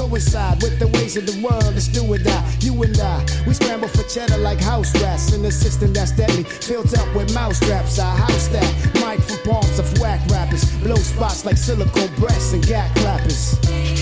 coincide with the ways of the world. Let's do it now, you and I. We scramble for cheddar like house rats in a system that's deadly, filled up with mouse traps. I house that mic from palms of whack rappers, blow spots like silicone breasts and gat clappers.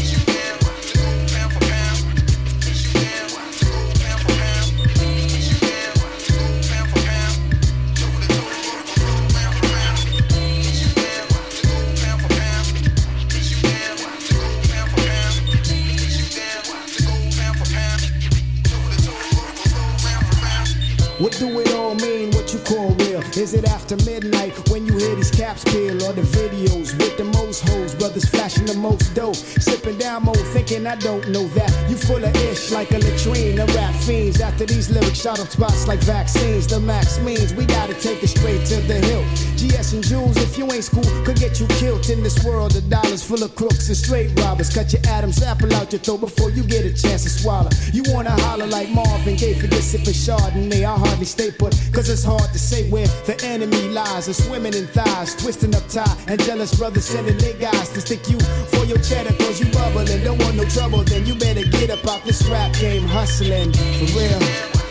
What do it all mean? What you call real? Is it after midnight when you hear these caps peel? Or the videos with the most hoes, brothers flashing the most dope, sipping down more, thinking I don't know that. You full of ish like a latrine. The rap fiends after these lyrics shot up spots like vaccines. The max means we gotta take it straight to the hill. GS and Jules, if you ain't school, could get you killed in this world of dollars full of crooks and straight robbers. Cut your Adam's apple out your throat before you get a chance to swallow. You wanna holler like Marvin Gaye, forget sipping Chardonnay. I hardly stay put, cause it's hard to say where the enemy lies. It's swimming in thighs, twisting up tie, and jealous brothers sending their guys to stick you for your cheddar, cause you bubbling, don't want no trouble. Then you better get up out this rap game hustling, for real.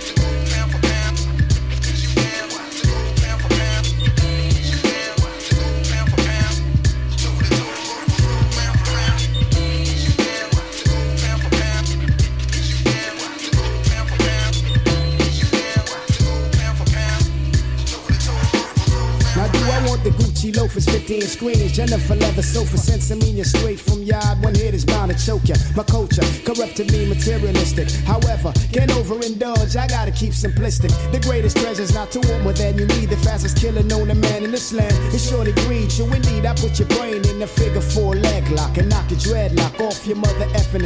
Loafers, 15 screens, Jennifer leather sofa, sensing me straight from yard. One hit is bound to choke ya. My culture, corrupted me materialistic. However, can't overindulge, I gotta keep simplistic. The greatest treasure's not too more than you need. The fastest killer known to man in this land is shorty greed. So indeed, I put your brain in the figure 4 leg lock and knock your dreadlock off your mother effing